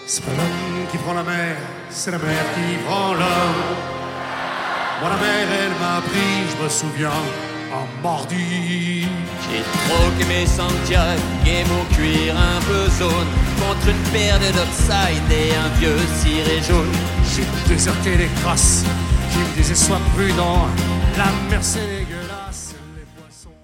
C'est pas l'homme qui prend la mer, c'est la mer qui prend l'homme. Moi la mer elle m'a pris, je me souviens, en mordi. J'ai troqué mes Santiago et mon cuir un peu jaune contre une paire de Dockside et un vieux ciré jaune. J'ai déserté les crasses, qui me disaient sois prudent, la Mercedes